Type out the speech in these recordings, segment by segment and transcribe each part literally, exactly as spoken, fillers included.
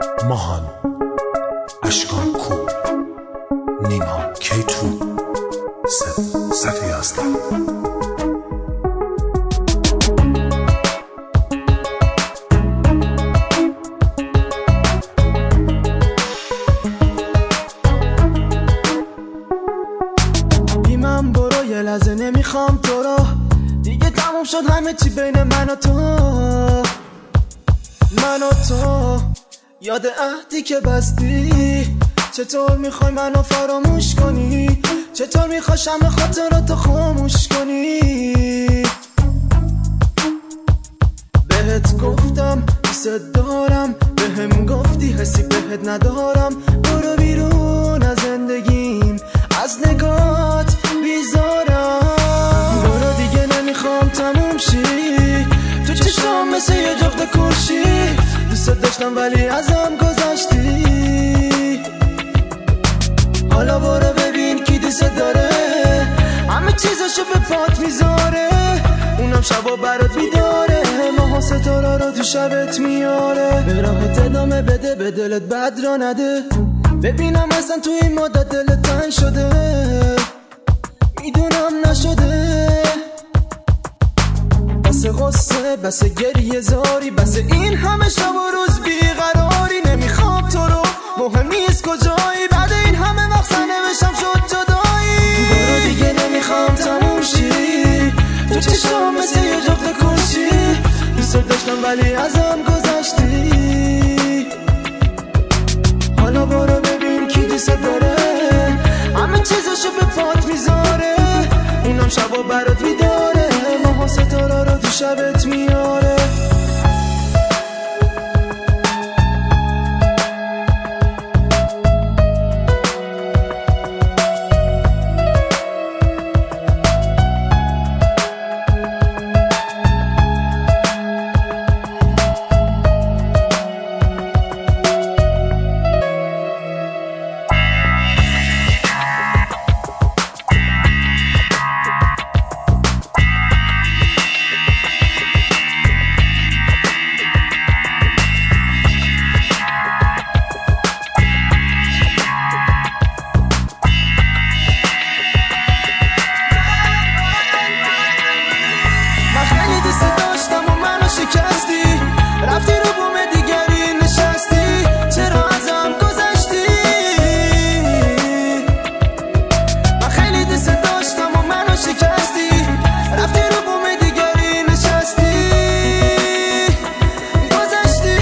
ماهان، اشکان کور، نیما کیتو، صفحه یازده. بی من برو یه لحظه نمیخوام تو رو دیگه، تموم شد همه چی بین من و تو. من و تو یاد عهدی که بستی، چطور میخوای منو فراموش کنی؟ چطور میخوای شمع خاطراتو خاموش کنی؟ بهت گفتم دوست دارم، بهم گفتی حسی بهت ندارم. برو بیرون از زندگیم، از نگات بیزارم. برو دیگه نمیخوام تموم شی، تو چشم مثل یه جفت کشی. دوست داشتم ولی ازم گذشتی. حالا برو ببین کی دوست داره، همه چیزاشو به پات میذاره. اونم شبا برات بیداره، ماها ستاره رو تو شبت میاره. به راهت ادامه بده، به دلت بد را نده. ببینم اصلا تو این مدت دلت تنگ شده، میدونم نشده. بس غصه، بس گریه زاری، بس این همه شب و روز بیقراری. نمیخوام تو رو، مهم نیست کجایی، بعد این همه وقت سرنوشتم شد جدایی. برو دیگه نمیخوام تموم شی، تو چشم مثل یه جفت کشی. دوست داشتم ولی ازم گذشتی. حالا برو ببین کی دوست داره، همه چیزاشو به پات میذاره. اونم شبا برات بیداره، ماها ستاره رو تو شبت میاره. رفتی رو بوم دیگری نشستی، چرا ازم گذشتی؟ من خیلی دوست داشتم و منو شکستی. رفتی رو بوم دیگری نشستی، گذشتی.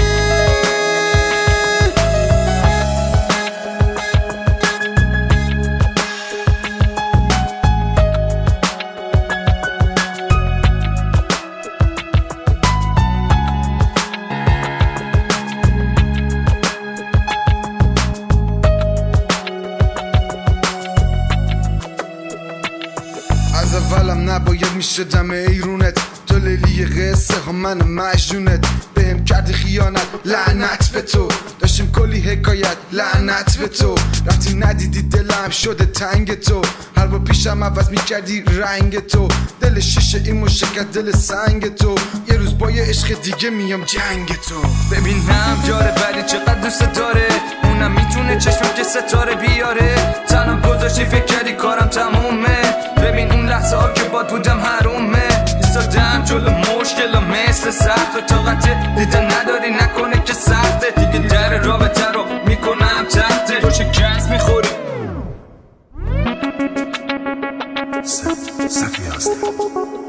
از اولم نباید میشدم ایرونت، تو لیلی قصه ها من مجنونت. بهم کردی خیانت، لعنت به تو. داشتیم کلی حکایت، لعنت به تو. رفتی ندیدی دلم شده تنگ تو، هر بار پیشم عوض میکردی رنگ تو. دل شیشه این مشکت دل سنگ تو، یه روز با یه عشق دیگه میام جنگ تو. ببینم جاره ولی چقدر دوست داره، اونم میتونه چشمم که ستاره بیاره. تنم گذاشتی فکر کردی کارم تمومه، ببین اون لحظه ها که باد بودم حرومه. ایستادم جلو مشکل مثل سخت و طاقت دیده نداری نکنه که سخته. دیگه در رابطه رو میکنم تحته، تو شکست میخوری. صفحه یازده.